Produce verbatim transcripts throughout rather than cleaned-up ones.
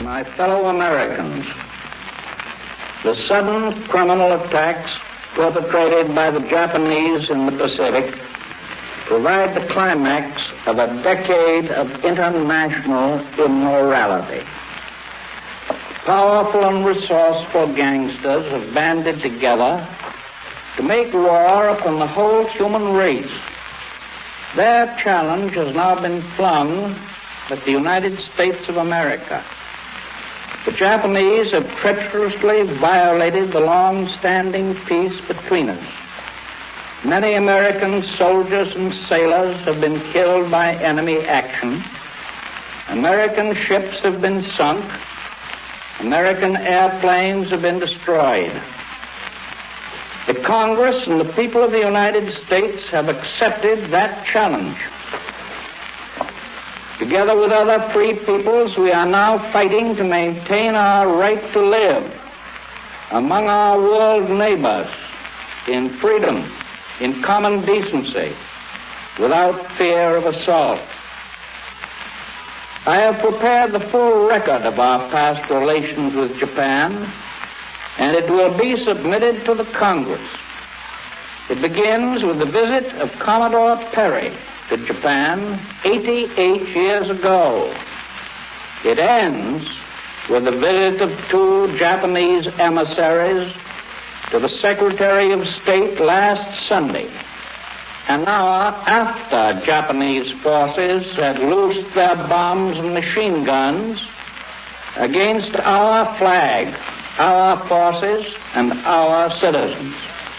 My fellow Americans, the sudden criminal attacks perpetrated by the Japanese in the Pacific provide the climax of a decade of international immorality. Powerful and resourceful gangsters have banded together to make war upon the whole human race. Their challenge has now been flung at the United States of America. The Japanese have treacherously violated the long-standing peace between us. Many American soldiers and sailors have been killed by enemy action. American ships have been sunk. American airplanes have been destroyed. The Congress and the people of the United States have accepted that challenge. Together with other free peoples, we are now fighting to maintain our right to live among our world neighbors in freedom, in common decency, without fear of assault. I have prepared the full record of our past relations with Japan, and it will be submitted to the Congress. It begins with the visit of Commodore Perry to Japan eighty-eight years ago. It ends with the visit of two Japanese emissaries to the Secretary of State last Sunday, an hour after Japanese forces had loosed their bombs and machine guns against our flag, our forces, and our citizens.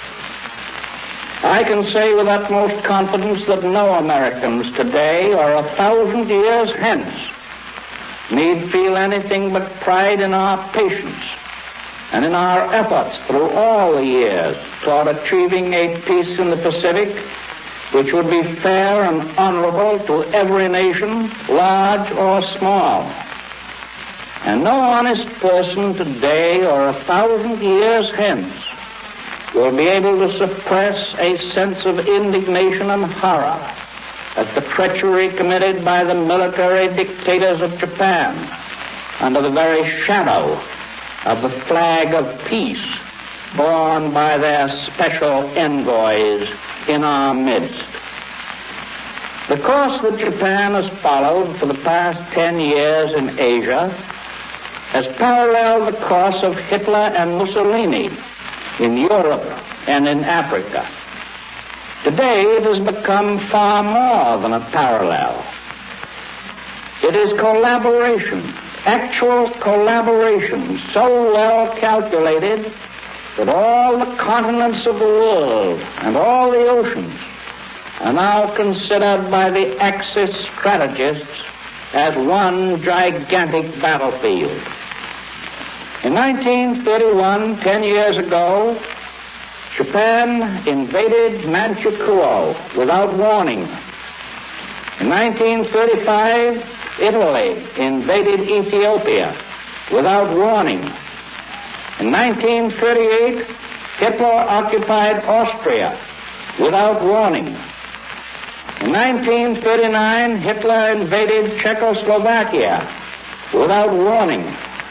I can say with utmost confidence that no Americans today or a thousand years hence need feel anything but pride in our patience and in our efforts through all the years toward achieving a peace in the Pacific which would be fair and honorable to every nation, large or small. And no honest person today or a thousand years hence will be able to suppress a sense of indignation and horror at the treachery committed by the military dictators of Japan under the very shadow of the flag of peace borne by their special envoys in our midst. The course that Japan has followed for the past ten years in Asia has paralleled the course of Hitler and Mussolini in Europe and in Africa. Today it has become far more than a parallel. It is collaboration, actual collaboration, so well calculated that all the continents of the world and all the oceans are now considered by the Axis strategists as one gigantic battlefield. In nineteen thirty-one, ten years ago, Japan invaded Manchukuo without warning. In nineteen thirty-five, Italy invaded Ethiopia without warning. In nineteen thirty-eight, Hitler occupied Austria without warning. In nineteen thirty-nine, Hitler invaded Czechoslovakia without warning.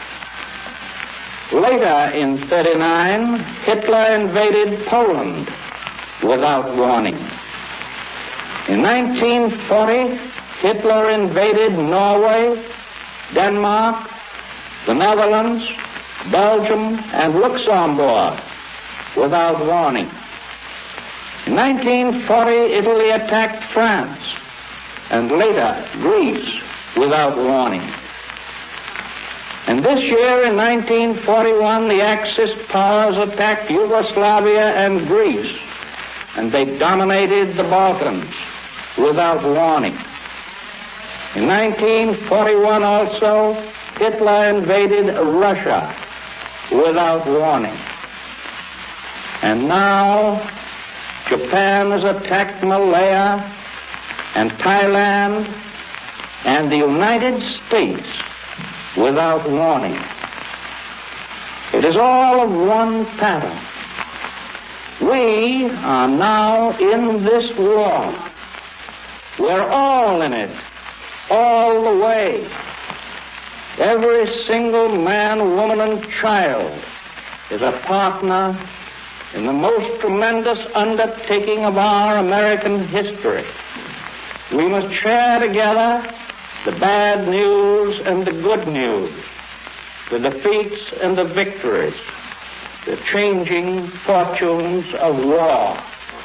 Later in thirty-nine, Hitler invaded Poland without warning. In nineteen forty, Hitler invaded Norway, Denmark, the Netherlands, Belgium, and Luxembourg without warning. In nineteen forty, Italy attacked France, and later Greece without warning. And this year, in nineteen forty-one, the Axis powers attacked Yugoslavia and Greece, and they dominated the Balkans without warning. In nineteen forty-one also, Hitler invaded Russia without warning. And now, Japan has attacked Malaya and Thailand and the United States without warning. It is all of one pattern. We are now in this war. We're all in it, all the way. Every single man, woman, and child is a partner in the most tremendous undertaking of our American history. We must share together the bad news and the good news, the defeats and the victories, the changing fortunes of war.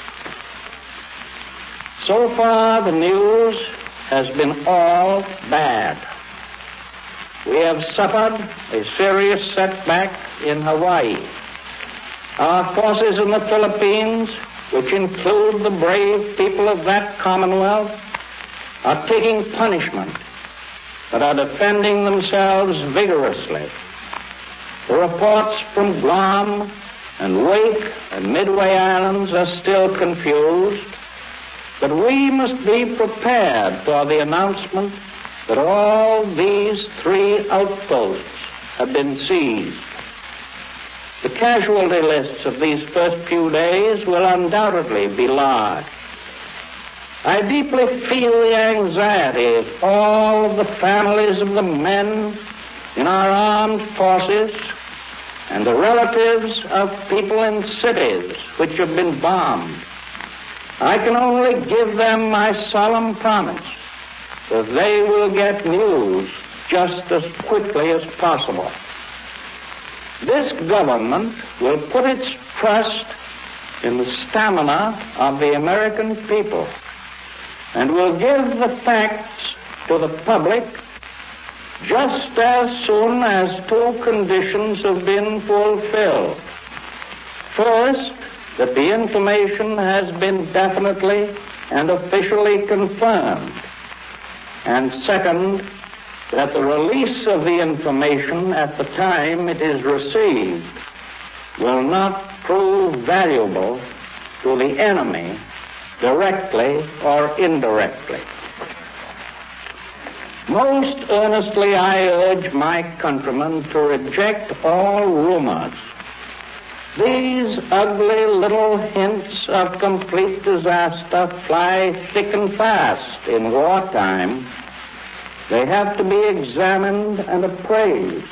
So far, the news has been all bad. We have suffered a serious setback in Hawaii. Our forces in the Philippines, which include the brave people of that Commonwealth, are taking punishment, but are defending themselves vigorously. The reports from Guam and Wake and Midway Islands are still confused, but we must be prepared for the announcement that all these three outposts have been seized. The casualty lists of these first few days will undoubtedly be large. I deeply feel the anxiety of all of the families of the men in our armed forces and the relatives of people in cities which have been bombed. I can only give them my solemn promise that they will get news just as quickly as possible. This government will put its trust in the stamina of the American people and will give the facts to the public just as soon as two conditions have been fulfilled. First, that the information has been definitely and officially confirmed. And second, that the release of the information at the time it is received will not prove valuable to the enemy directly or indirectly. Most earnestly I urge my countrymen to reject all rumors. These ugly little hints of complete disaster fly thick and fast in wartime. They have to be examined and appraised.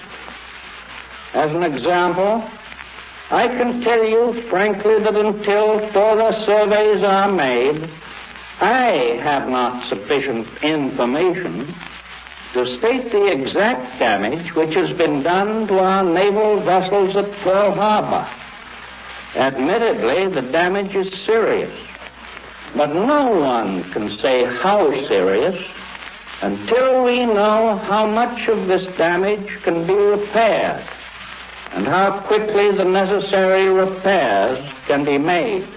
As an example, I can tell you frankly that until further surveys are made, I have not sufficient information to state the exact damage which has been done to our naval vessels at Pearl Harbor. Admittedly, the damage is serious, but no one can say how serious until we know how much of this damage can be repaired and how quickly the necessary repairs can be made.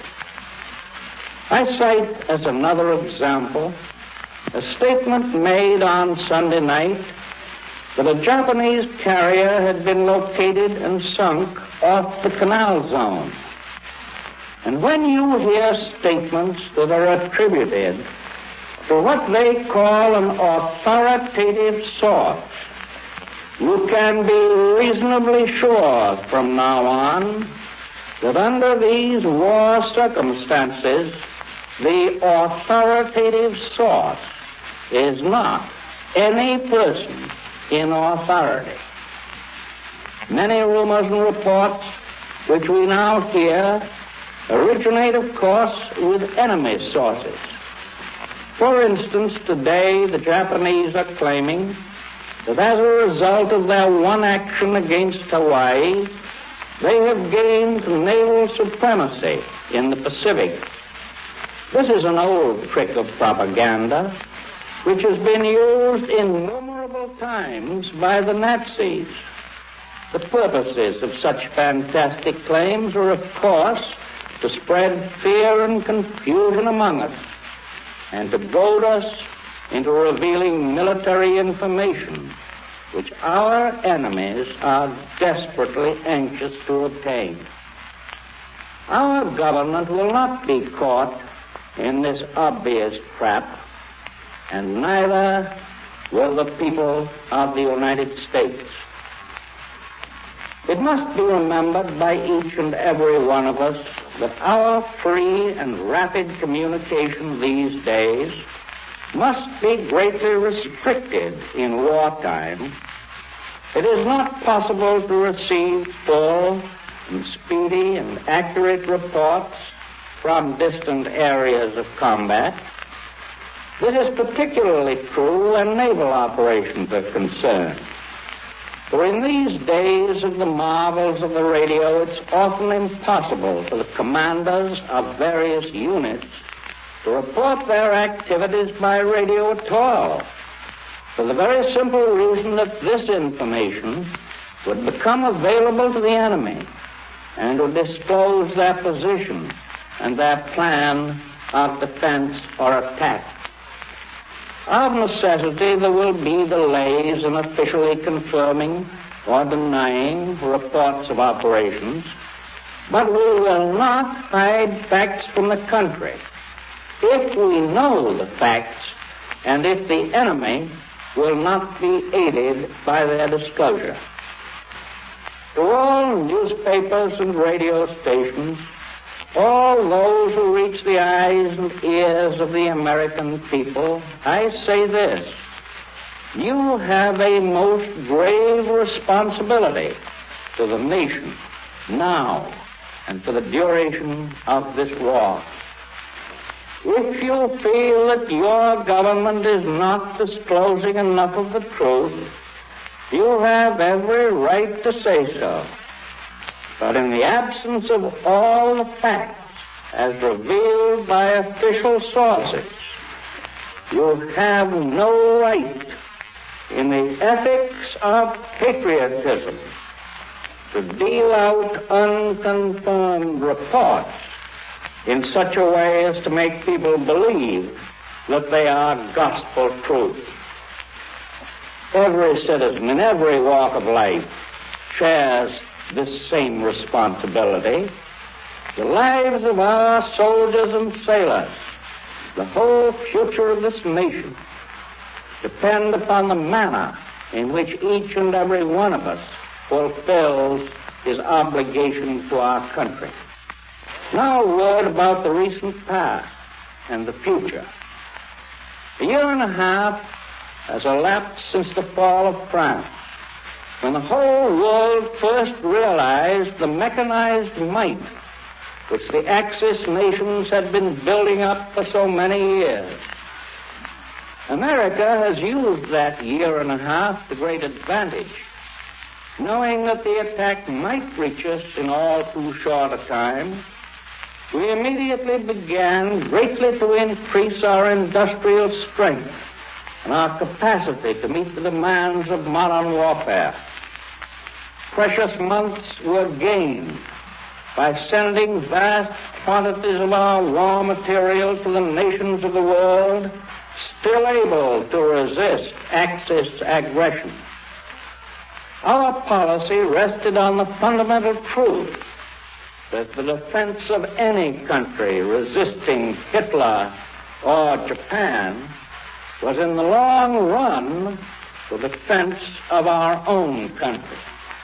I cite as another example a statement made on Sunday night that a Japanese carrier had been located and sunk off the canal zone. And when you hear statements that are attributed to what they call an authoritative source, you can be reasonably sure from now on that under these war circumstances, the authoritative source is not any person in authority. Many rumors and reports which we now hear originate, of course, with enemy sources. For instance, today the Japanese are claiming that as a result of their one action against Hawaii, they have gained naval supremacy in the Pacific. This is an old trick of propaganda which has been used innumerable times by the Nazis. The purposes of such fantastic claims are, of course, to spread fear and confusion among us and to goad us into revealing military information which our enemies are desperately anxious to obtain. Our government will not be caught in this obvious trap, and neither will the people of the United States. It must be remembered by each and every one of us that our free and rapid communication these days must be greatly restricted in wartime It is not possible to receive full and speedy and accurate reports from distant areas of combat. This is particularly true when naval operations are concerned. For in these days of the marvels of the radio, it's often impossible for the commanders of various units to report their activities by radio at all, for the very simple reason that this information would become available to the enemy and would disclose their position and their plan of defense or attack. Of necessity, there will be delays in officially confirming or denying reports of operations, but we will not hide facts from the country if we know the facts and if the enemy will not be aided by their disclosure. To all newspapers and radio stations, all those who reach the eyes and ears of the American people, I say this: you have a most grave responsibility to the nation now and for the duration of this war. If you feel that your government is not disclosing enough of the truth, you have every right to say so. But in the absence of all the facts as revealed by official sources, you have no right in the ethics of patriotism to deal out unconfirmed reports in such a way as to make people believe that they are gospel truth. Every citizen in every walk of life shares this same responsibility. The lives of our soldiers and sailors, the whole future of this nation, depend upon the manner in which each and every one of us fulfills his obligation to our country. Now a word about the recent past and the future. A year and a half has elapsed since the fall of France, when the whole world first realized the mechanized might which the Axis nations had been building up for so many years. America has used that year and a half to great advantage, knowing that the attack might reach us in all too short a time. We immediately began greatly to increase our industrial strength and our capacity to meet the demands of modern warfare. Precious months were gained by sending vast quantities of our raw material to the nations of the world, still able to resist Axis aggression. Our policy rested on the fundamental truth that the defense of any country resisting Hitler or Japan was in the long run the defense of our own country.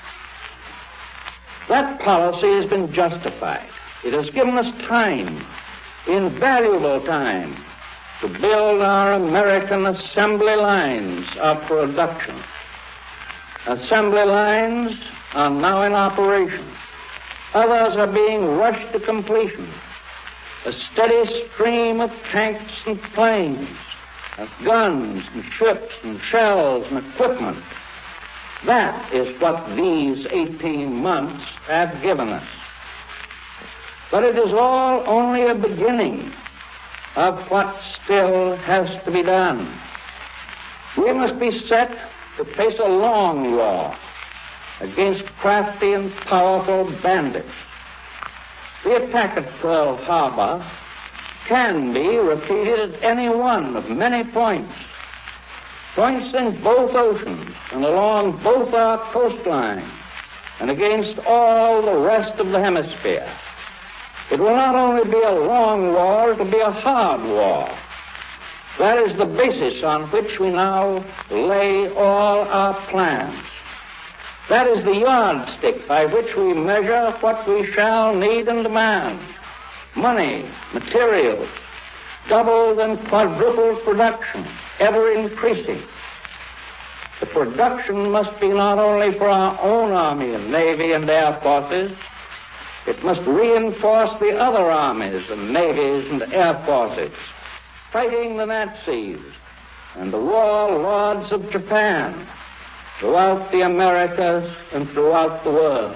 That policy has been justified. It has given us time, invaluable time, to build our American assembly lines of production. Assembly lines are now in operation. Others are being rushed to completion. A steady stream of tanks and planes, of guns and ships and shells and equipment. That is what these eighteen months have given us. But it is all only a beginning of what still has to be done. We must be set to face a long war against crafty and powerful bandits. The attack at Pearl Harbor can be repeated at any one of many points. Points in both oceans and along both our coastlines and against all the rest of the hemisphere. It will not only be a long war, it will be a hard war. That is the basis on which we now lay all our plans. That is the yardstick by which we measure what we shall need and demand. Money, materials, doubled and quadrupled production, ever increasing. The production must be not only for our own army and navy and air forces, it must reinforce the other armies and navies and air forces fighting the Nazis and the warlords of Japan throughout the Americas and throughout the world.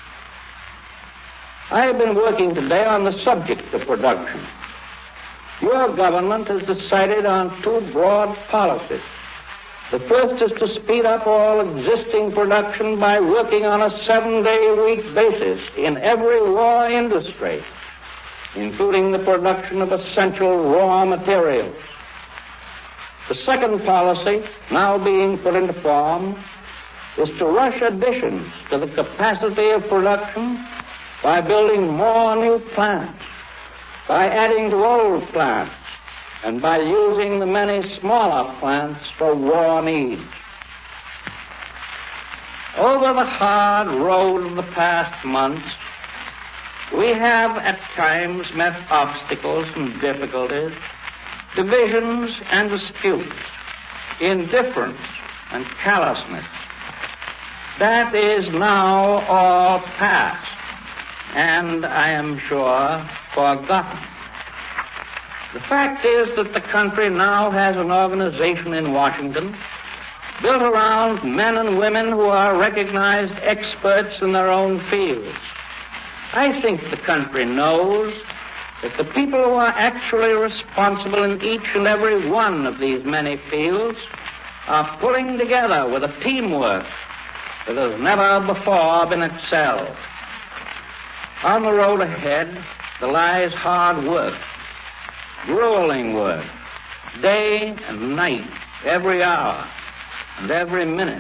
I have been working today on the subject of production. Your government has decided on two broad policies. The first is to speed up all existing production by working on a seven-day-a-week basis in every war industry, including the production of essential raw materials. The second policy, now being put into form, is to rush additions to the capacity of production by building more new plants, by adding to old plants, and by using the many smaller plants for war needs. Over the hard road of the past months, we have at times met obstacles and difficulties, divisions and disputes, indifference and callousness. That is now all past, and I am sure forgotten. The fact is that the country now has an organization in Washington built around men and women who are recognized experts in their own fields. I think the country knows that the people who are actually responsible in each and every one of these many fields are pulling together with a teamwork that has never before been excelled. On the road ahead, there lies hard work, grueling work, day and night, every hour and every minute.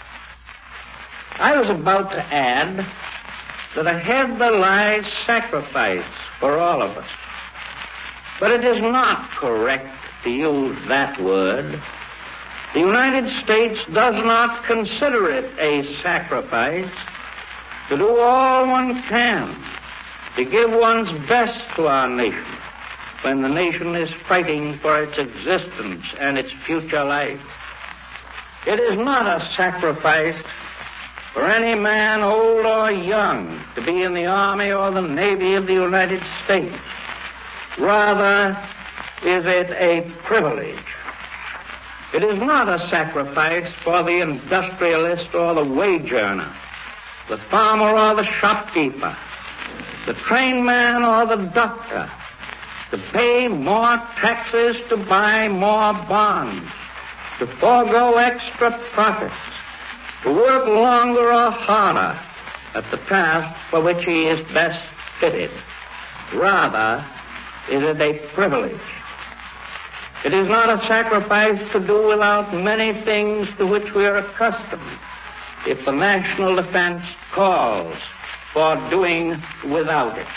I was about to add that ahead there lies sacrifice for all of us. But it is not correct to use that word. The United States does not consider it a sacrifice to do all one can to give one's best to our nation when the nation is fighting for its existence and its future life. It is not a sacrifice for any man, old or young, to be in the Army or the Navy of the United States. Rather, is it a privilege. It is not a sacrifice for the industrialist or the wage earner, the farmer or the shopkeeper, the train man or the doctor, to pay more taxes to buy more bonds, to forego extra profits, to work longer or harder at the task for which he is best fitted. Rather, is it a privilege. It is not a sacrifice to do without many things to which we are accustomed if the national defense calls for doing without it.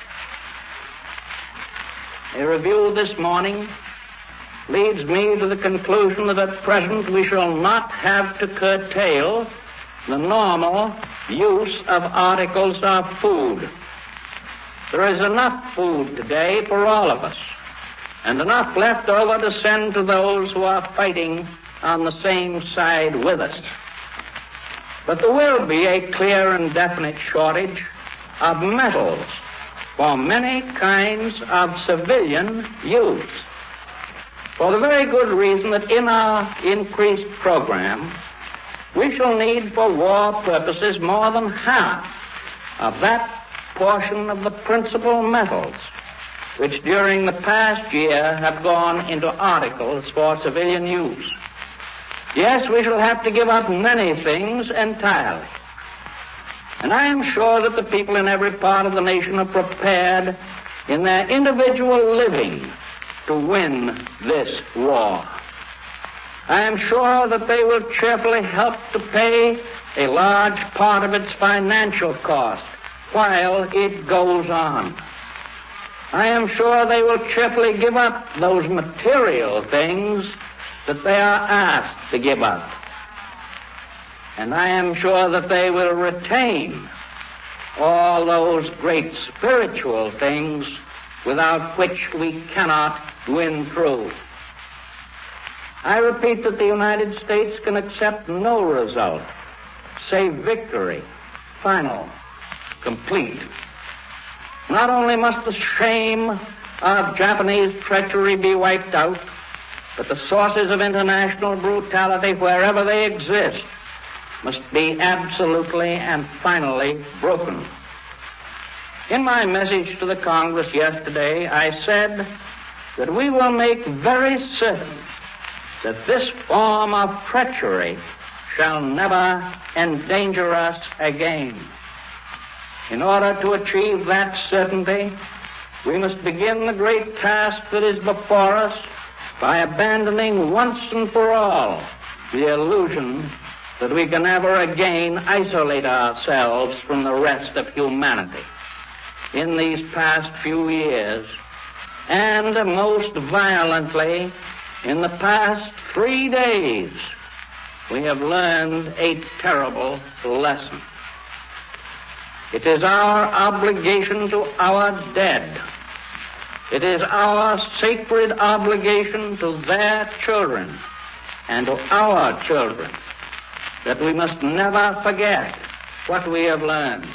A review this morning leads me to the conclusion that at present we shall not have to curtail the normal use of articles of food. There is enough food today for all of us, and enough left over to send to those who are fighting on the same side with us. But there will be a clear and definite shortage of metals for many kinds of civilian use, for the very good reason that in our increased program, we shall need for war purposes more than half of that portion of the principal metals which during the past year have gone into articles for civilian use. Yes, we shall have to give up many things entirely. And I am sure that the people in every part of the nation are prepared in their individual living to win this war. I am sure that they will cheerfully help to pay a large part of its financial cost while it goes on. I am sure they will cheerfully give up those material things that they are asked to give up. And I am sure that they will retain all those great spiritual things without which we cannot win through. I repeat that the United States can accept no result save victory, final, complete. Not only must the shame of Japanese treachery be wiped out, but the sources of international brutality, wherever they exist, must be absolutely and finally broken. In my message to the Congress yesterday, I said that we will make very certain that this form of treachery shall never endanger us again. In order to achieve that certainty, we must begin the great task that is before us by abandoning once and for all the illusion that we can ever again isolate ourselves from the rest of humanity. In these past few years, and most violently in the past three days, we have learned a terrible lesson. It is our obligation to our dead. It is our sacred obligation to their children and to our children that we must never forget what we have learned.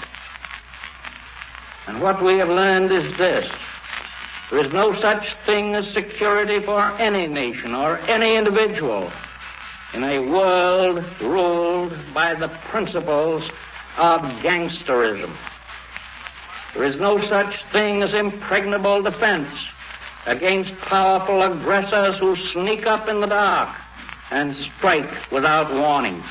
And what we have learned is this: there is no such thing as security for any nation or any individual in a world ruled by the principles of gangsterism. There is no such thing as impregnable defense against powerful aggressors who sneak up in the dark and strike without warning.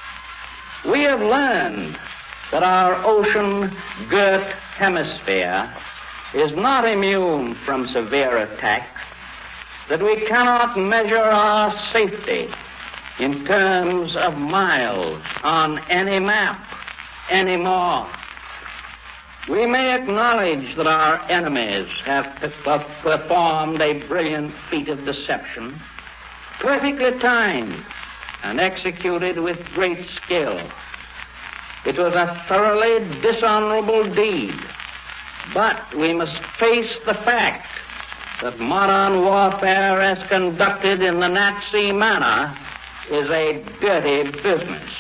We have learned that our ocean-girt hemisphere is not immune from severe attack, that we cannot measure our safety in terms of miles on any map anymore. We may acknowledge that our enemies have performed a brilliant feat of deception, perfectly timed and executed with great skill. It was a thoroughly dishonorable deed, but we must face the fact that modern warfare as conducted in the Nazi manner is a dirty business.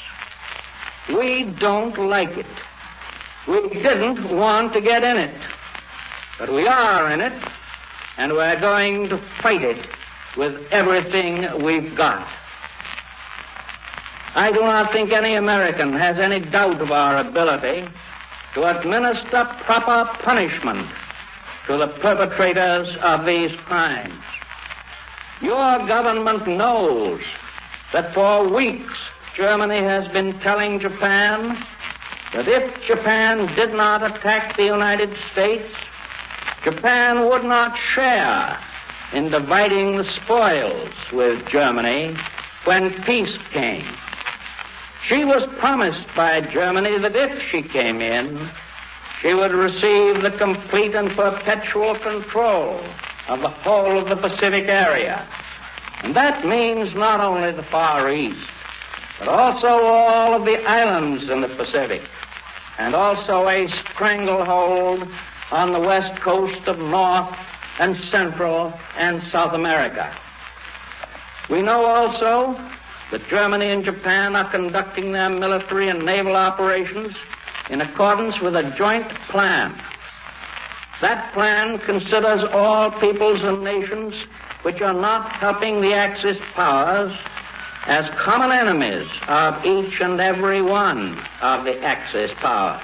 We don't like it. We didn't want to get in it, but we are in it, and we're going to fight it with everything we've got. I do not think any American has any doubt of our ability to administer proper punishment to the perpetrators of these crimes. Your government knows that for weeks Germany has been telling Japan that if Japan did not attack the United States, Japan would not share in dividing the spoils with Germany when peace came. She was promised by Germany that if she came in, she would receive the complete and perpetual control of the whole of the Pacific area. And that means not only the Far East, but also all of the islands in the Pacific, and also a stranglehold on the west coast of North and Central and South America. We know also that Germany and Japan are conducting their military and naval operations in accordance with a joint plan. That plan considers all peoples and nations which are not helping the Axis powers as common enemies of each and every one of the Axis powers.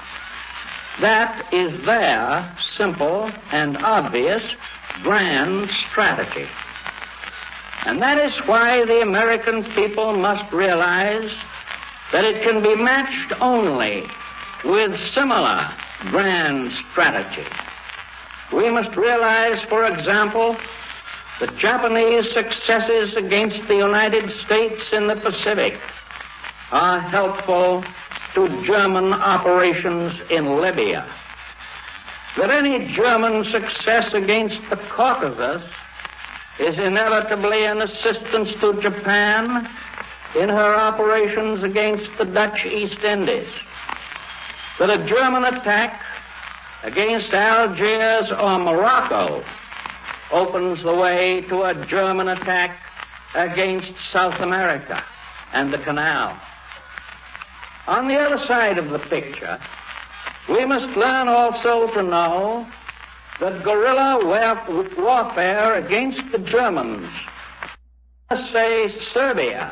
That is their simple and obvious grand strategy. And that is why the American people must realize that it can be matched only with similar grand strategy. We must realize, for example, that Japanese successes against the United States in the Pacific are helpful to German operations in Libya. That any German success against the Caucasus is inevitably an assistance to Japan in her operations against the Dutch East Indies. That a German attack against Algiers or Morocco opens the way to a German attack against South America and the Canal. On the other side of the picture, we must learn also to know that guerrilla warfare against the Germans, let's say Serbia,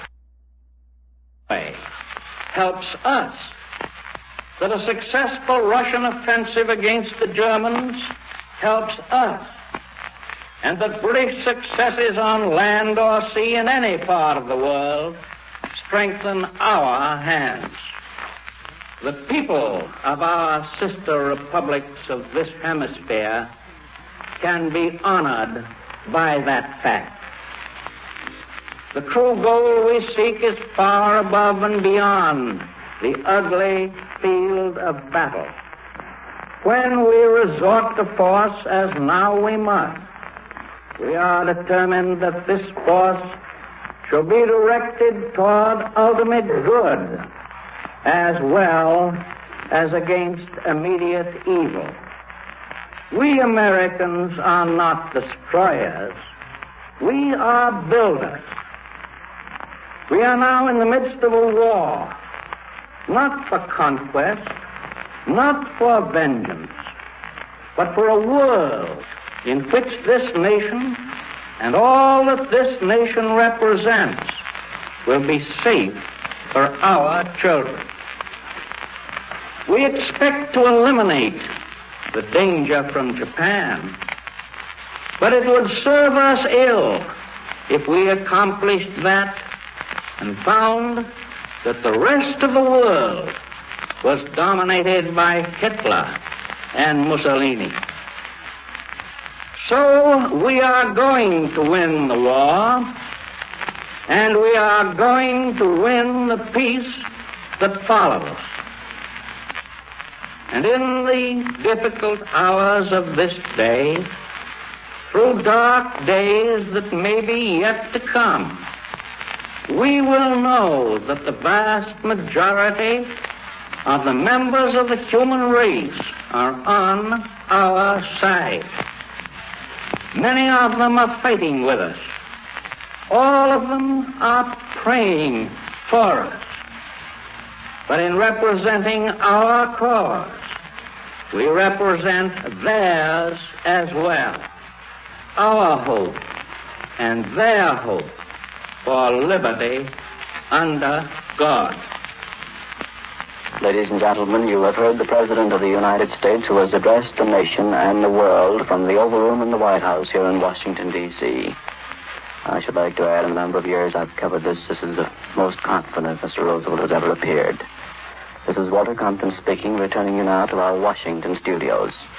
helps us, that a successful Russian offensive against the Germans helps us, and that British successes on land or sea in any part of the world strengthen our hands. The people of our sister republics of this hemisphere can be honored by that fact. The true goal we seek is far above and beyond the ugly field of battle. When we resort to force, as now we must, we are determined that this force shall be directed toward ultimate good as well as against immediate evil. We Americans are not destroyers. We are builders. We are now in the midst of a war, not for conquest, not for vengeance, but for a world in which this nation and all that this nation represents will be safe for our children. We expect to eliminate the danger from Japan, but it would serve us ill if we accomplished that and found that the rest of the world was dominated by Hitler and Mussolini. So we are going to win the war, and we are going to win the peace that follows. And in the difficult hours of this day, through dark days that may be yet to come, we will know that the vast majority of the members of the human race are on our side. Many of them are fighting with us. All of them are praying for us. But in representing our cause, we represent theirs as well. Our hope and their hope for liberty under God. Ladies and gentlemen, you have heard the President of the United States, who has addressed the nation and the world from the Oval Room in the White House here in Washington, D C I should like to add, in a number of years I've covered this, this is the most confident Mister Roosevelt has ever appeared. This is Walter Compton speaking, returning you now to our Washington studios.